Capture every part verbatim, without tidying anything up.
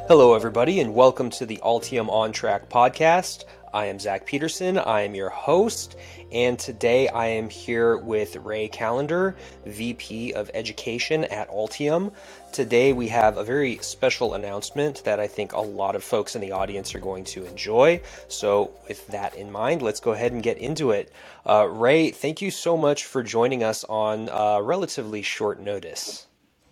Hello, everybody, and welcome to the Altium On Track podcast. I am Zach Peterson. I am your host, and today I am here with Ray Callender, V P of Education at Altium. Today we have a very special announcement that I think a lot of folks in the audience are going to enjoy. So, with that in mind, let's go ahead and get into it. Uh, Ray, thank you so much for joining us on uh, relatively short notice.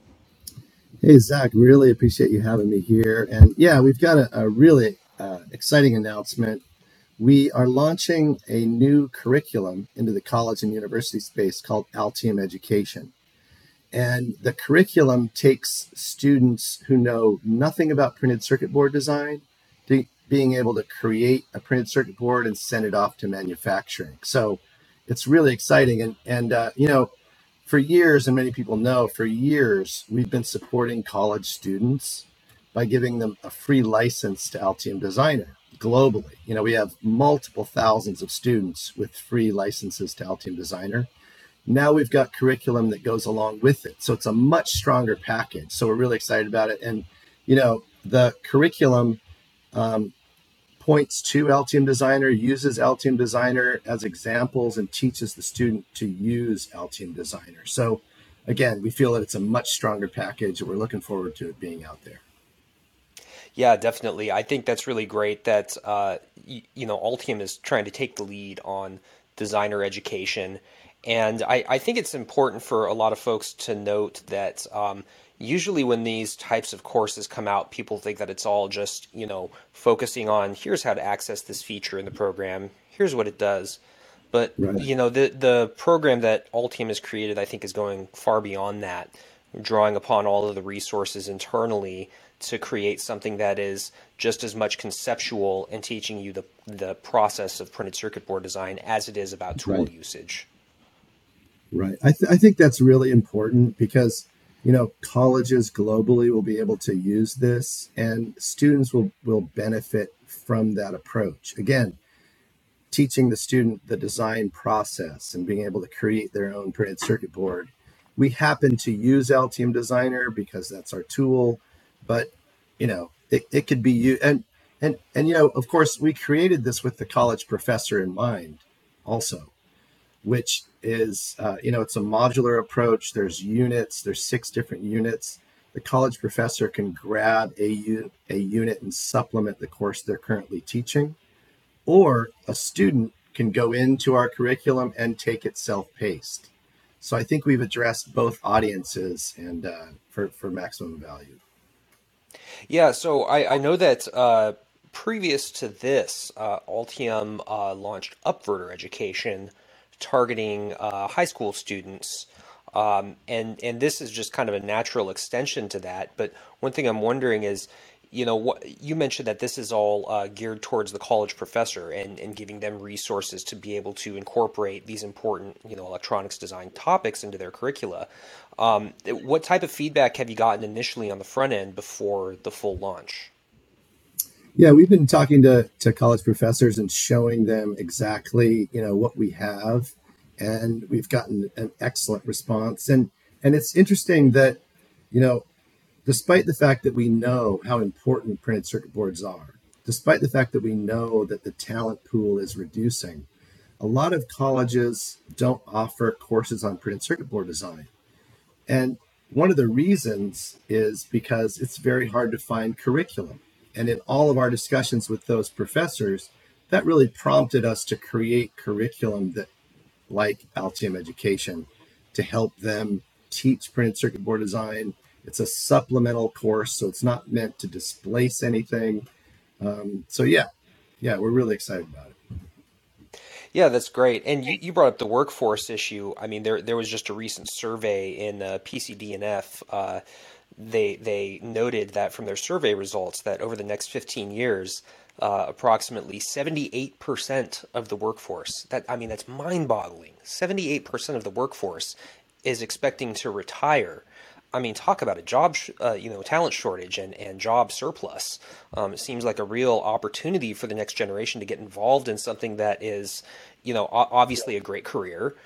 Hey, Zach, really appreciate you having me here. And yeah, we've got a, a really uh, exciting announcement. We are launching a new curriculum into the college and university space called Altium Education. And the curriculum takes students who know nothing about printed circuit board design to being able to create a printed circuit board and send it off to manufacturing. So it's really exciting. And, and uh, you know, for years, and many people know, for years, we've been supporting college students by giving them a free license to Altium Designer globally. You know, we have multiple thousands of students with free licenses to Altium Designer. Now we've got curriculum that goes along with it. So it's a much stronger package. So we're really excited about it. And, you know, the curriculum um, points to Altium Designer, uses Altium Designer as examples, and teaches the student to use Altium Designer. So again, we feel that it's a much stronger package, and we're looking forward to it being out there. Yeah, definitely. I think that's really great that uh, you, you know Altium is trying to take the lead on designer education, and I, I think it's important for a lot of folks to note that um, usually when these types of courses come out, people think that it's all just you know focusing on here's how to access this feature in the program, here's what it does. But Right. you know the the program that Altium has created, I think, is going far beyond that, drawing upon all of the resources internally to create something that is just as much conceptual and teaching you the the process of printed circuit board design as it is about tool Right. usage. Right. I, th- I think that's really important because, you know, colleges globally will be able to use this, and students will, will benefit from that approach. Again, teaching the student the design process and being able to create their own printed circuit board. We happen to use Altium Designer because that's our tool, but you know, it, it could be you and and and you know, of course, we created this with the college professor in mind also, which is uh, you know, it's a modular approach. There's units, there's six different units. The college professor can grab a, u- a unit and supplement the course they're currently teaching, or a student can go into our curriculum and take it self-paced. So I think we've addressed both audiences and uh, for, for maximum value. Yeah, so I, I know that uh, previous to this, uh, Altium uh, launched Upverter Education, targeting uh, high school students, um, and and this is just kind of a natural extension to that. But one thing I'm wondering is, you know, what you mentioned that this is all uh, geared towards the college professor and and giving them resources to be able to incorporate these important, you know, electronics design topics into their curricula. Um, what type of feedback have you gotten initially on the front end before the full launch? Yeah, we've been talking to, to college professors and showing them exactly, you know, what we have, and we've gotten an excellent response. And and it's interesting that, you know, despite the fact that we know how important printed circuit boards are, despite the fact that we know that the talent pool is reducing, a lot of colleges don't offer courses on printed circuit board design. And one of the reasons is because it's very hard to find curriculum. And in all of our discussions with those professors, that really prompted us to create curriculum that, like Altium Education, to help them teach printed circuit board design. It's a supplemental course, so it's not meant to displace anything. Um, so yeah, yeah, we're really excited about it. Yeah, that's great. And you, you brought up the workforce issue. I mean, there there was just a recent survey in uh, P C D N F. Uh, they they noted that from their survey results that over the next fifteen years, uh, approximately seventy-eight percent of the workforce, that I mean, that's mind-boggling. seventy-eight percent of the workforce is expecting to retire. I mean, talk about a job, sh- uh, you know, talent shortage and, and job surplus. Um, it seems like a real opportunity for the next generation to get involved in something that is, you know, o- obviously a great career,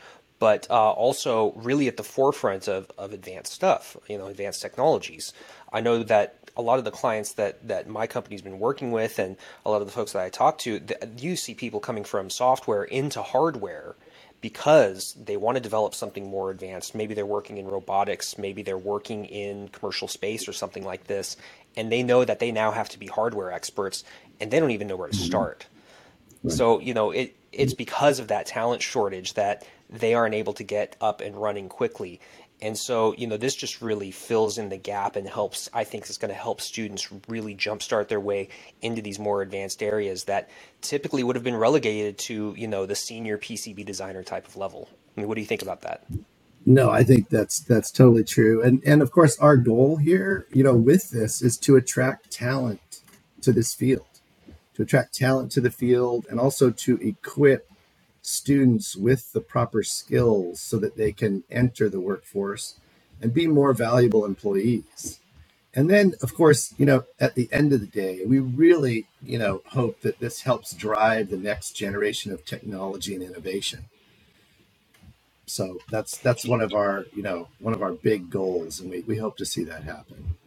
but uh, also really at the forefront of, of advanced stuff, you know, advanced technologies. I know that a lot of the clients that, that my company's been working with and a lot of the folks that I talk to, th- you see people coming from software into hardware because they want to develop something more advanced. Maybe they're working in robotics, maybe they're working in commercial space or something like this, and they know that they now have to be hardware experts and they don't even know where to Mhm. start. Right. So, you know, it it's because of that talent shortage that they aren't able to get up and running quickly. And so, you know, this just really fills in the gap and helps, I think it's going to help students really jumpstart their way into these more advanced areas that typically would have been relegated to, you know, the senior P C B designer type of level. I mean, what do you think about that? No, I think that's that's totally true. And and of course our goal here, you know, with this is to attract talent to this field, to attract talent to the field and also to equip students with the proper skills so that they can enter the workforce and be more valuable employees. And then, of course, you know, at the end of the day, we really, you know, hope that this helps drive the next generation of technology and innovation. So that's that's one of our, you know, one of our big goals, and we, we hope to see that happen.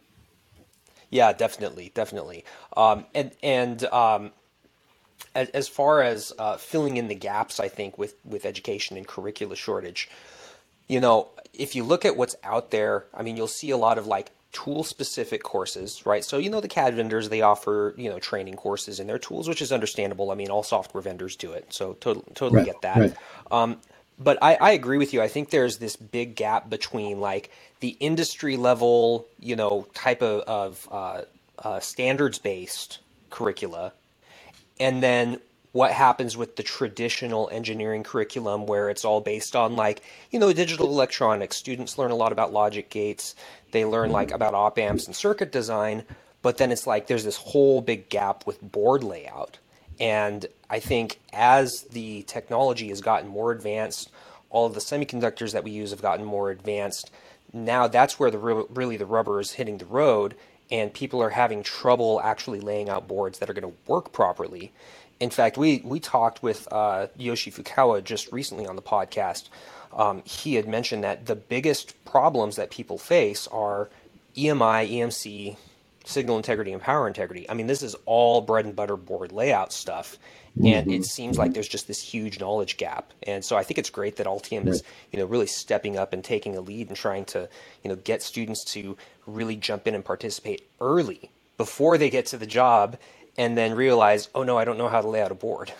Yeah, definitely, definitely. Um, and and um, as, as far as uh, filling in the gaps, I think with with education and curricula shortage, you know, if you look at what's out there, I mean, you'll see a lot of like tool specific courses, right? So, you know, the C A D vendors, they offer, you know, training courses in their tools, which is understandable. I mean, all software vendors do it. So totally, totally Right, get that. right. Um, but I, I agree with you. I think there's this big gap between like the industry level, you know, type of, of uh, uh, standards based curricula and then what happens with the traditional engineering curriculum where it's all based on like you know digital electronics. Students learn a lot about logic gates, they learn like about op amps and circuit design, but then it's like there's this whole big gap with board layout. And I think as the technology has gotten more advanced, all of the semiconductors that we use have gotten more advanced. Now that's where the really the rubber is hitting the road, and people are having trouble actually laying out boards that are going to work properly. In fact, we we talked with uh, Yoshi Fukawa just recently on the podcast. Um, he had mentioned that the biggest problems that people face are E M I, E M C, signal integrity, and power integrity. I mean, this is all bread and butter board layout stuff. And it Hmm. seems like there's just this huge knowledge gap. And so I think it's great that Altium Right. is, you know, really stepping up and taking a lead and trying to, you know, get students to really jump in and participate early before they get to the job and then realize, oh no, I don't know how to lay out a board.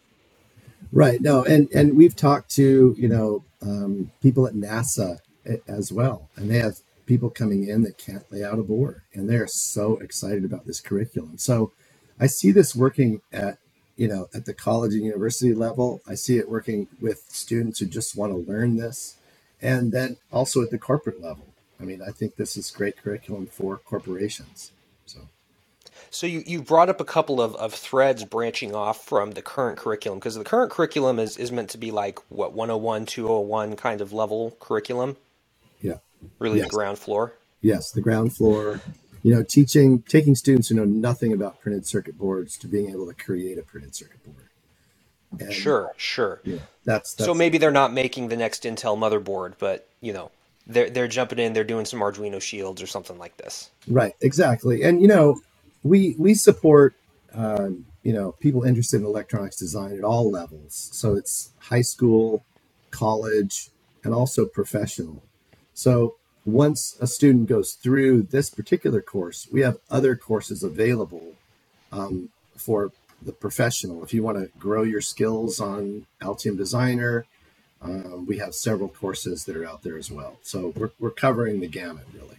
Right. No, and and we've talked to, you know, um, people at NASA a- as well, and they have people coming in that can't lay out a board, and they're so excited about this curriculum. So I see this working at, you know, at the college and university level. I see it working with students who just want to learn this, and then also at the corporate level. I mean, I think this is great curriculum for corporations. So So you, you brought up a couple of, of threads branching off from the current curriculum because the current curriculum is, is meant to be like what one oh one, two oh one kind of level curriculum, yeah, really the yes. ground floor. Yes, the ground floor, you know, teaching, taking students who know nothing about printed circuit boards to being able to create a printed circuit board. And, Sure, sure. you know, that's, So that's maybe they're not making the next Intel motherboard, but you know, they're they're jumping in, they're doing some Arduino shields or something like this. right. Exactly. And, you know, we, we support, um, you know, people interested in electronics design at all levels. So it's high school, college, and also professional. So once a student goes through this particular course, we have other courses available um, for the professional. If you want to grow your skills on Altium Designer, um, we have several courses that are out there as well. So we're, we're covering the gamut, really.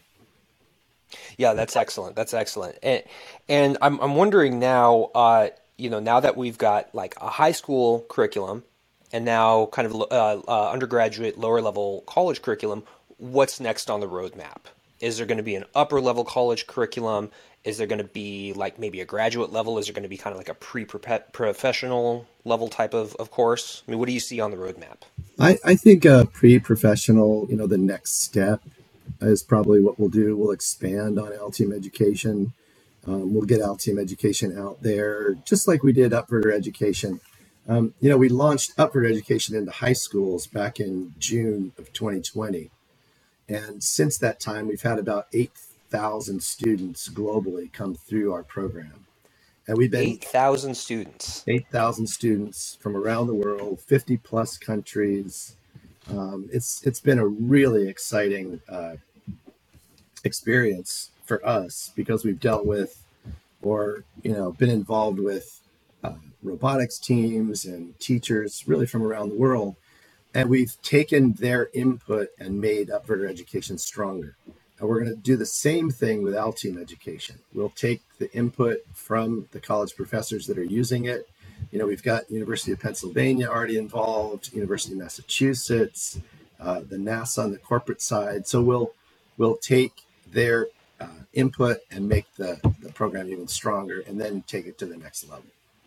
Yeah, that's excellent. That's excellent. And and I'm I'm wondering now, uh, you know, now that we've got like a high school curriculum and now kind of uh, uh, undergraduate, lower level college curriculum, what's next on the roadmap? Is there going to be an upper level college curriculum? Is there going to be like maybe a graduate level? Is there going to be kind of like a pre-professional level type of, of course? I mean, what do you see on the roadmap? I, I think a pre-professional, you know, the next step is probably what we'll do. We'll expand on Altium Education. Um, we'll get Altium Education out there, just like we did Upverter Education. Um, you know, we launched Upward Education into high schools back in June of twenty twenty. And since that time, we've had about eight thousand students globally come through our program. And we've been eight thousand students. eight thousand students from around the world, fifty plus countries. Um, it's it's been a really exciting uh, experience for us because we've dealt with or you know been involved with uh, robotics teams and teachers really from around the world, and we've taken their input and made Upverter Education stronger. And we're going to do the same thing with Altium Education. We'll take the input from the college professors that are using it. You know, we've got University of Pennsylvania already involved, University of Massachusetts, uh, the NASA on the corporate side. So we'll we'll take their uh, input and make the, the program even stronger, and then take it to the next level.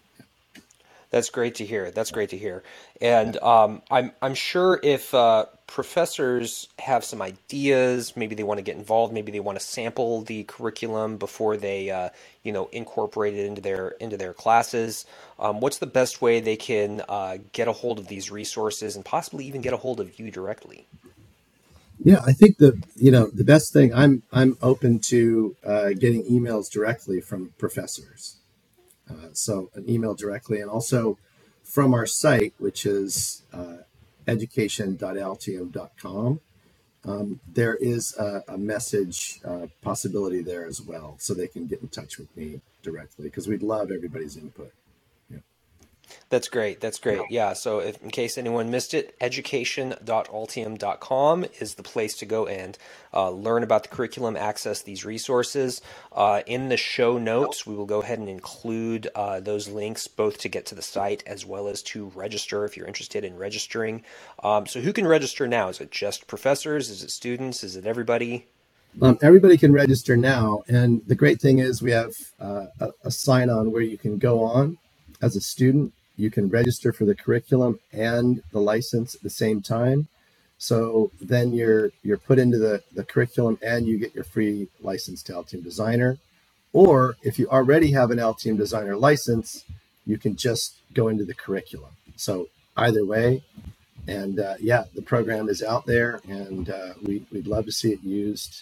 That's great to hear. That's great to hear. And um, I'm I'm sure if uh, professors have some ideas, maybe they want to get involved, maybe they want to sample the curriculum before they uh, you know incorporate it into their into their classes. Um, what's the best way they can uh, get a hold of these resources and possibly even get a hold of you directly? Yeah, I think the you know the best thing I'm I'm open to uh, getting emails directly from professors. Uh, so an email directly, and also from our site, which is uh, education dot altium dot com. Um, there is a, a message uh, possibility there as well, so they can get in touch with me directly because we'd love everybody's input. Yeah. That's great. That's great. Yeah. So if, in case anyone missed it, education dot altium dot com is the place to go and uh, learn about the curriculum, access these resources. Uh, in the show notes, we will go ahead and include uh, those links both to get to the site as well as to register if you're interested in registering. Um, so who can register now? Is it just professors? Is it students? Is it everybody? Um, everybody can register now. And the great thing is we have uh, a, a sign-on where you can go on as a student. You can register for the curriculum and the license at the same time. So then you're you're put into the, the curriculum and you get your free license to Altium Designer. Or if you already have an Altium Designer license, you can just go into the curriculum. So either way, and uh, yeah, the program is out there, and uh, we, we'd love to see it used.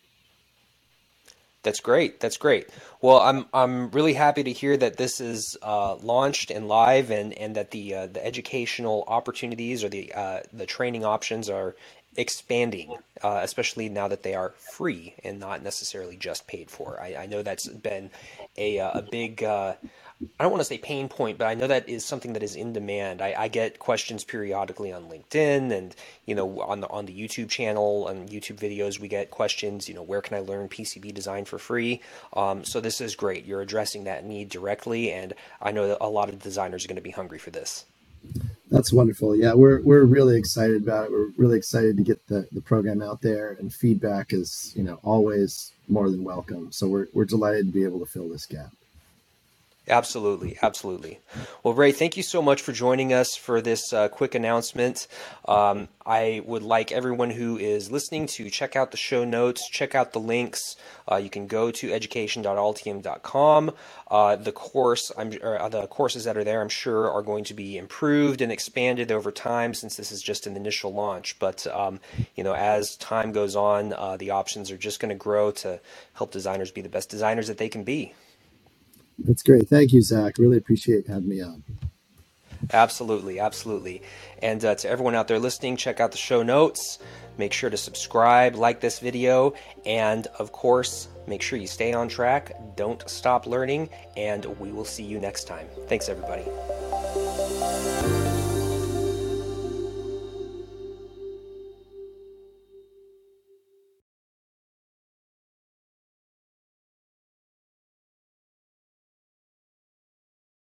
That's great. That's great. Well, I'm I'm really happy to hear that this is uh, launched and live, and and that the uh, the educational opportunities or the uh, the training options are expanding, uh, especially now that they are free and not necessarily just paid for. I, I know that's been a a big. Uh, I don't want to say pain point, but I know that is something that is in demand. I, I get questions periodically on LinkedIn, and you know on the on the YouTube channel and YouTube videos we get questions. You know, where can I learn P C B design for free? Um, so this is great. You're addressing that need directly, and I know that a lot of designers are going to be hungry for this. That's wonderful. Yeah, we're we're really excited about it. We're really excited to get the, the program out there, and feedback is you know always more than welcome. So we're we're delighted to be able to fill this gap. Absolutely, absolutely. Well, Ray, thank you so much for joining us for this uh, quick announcement. Um, I would like everyone who is listening to check out the show notes, check out the links. Uh, you can go to education dot altium dot com. Uh, the course, I'm, or the courses that are there, I'm sure, are going to be improved and expanded over time since this is just an initial launch. But um, you know, as time goes on, uh, the options are just going to grow to help designers be the best designers that they can be. That's great. Thank you, Zach. Really appreciate having me on. Absolutely, absolutely. And uh, to everyone out there listening, check out the show notes. Make sure to subscribe, like this video, and of course, make sure you stay on track. Don't stop learning, and we will see you next time. Thanks, everybody.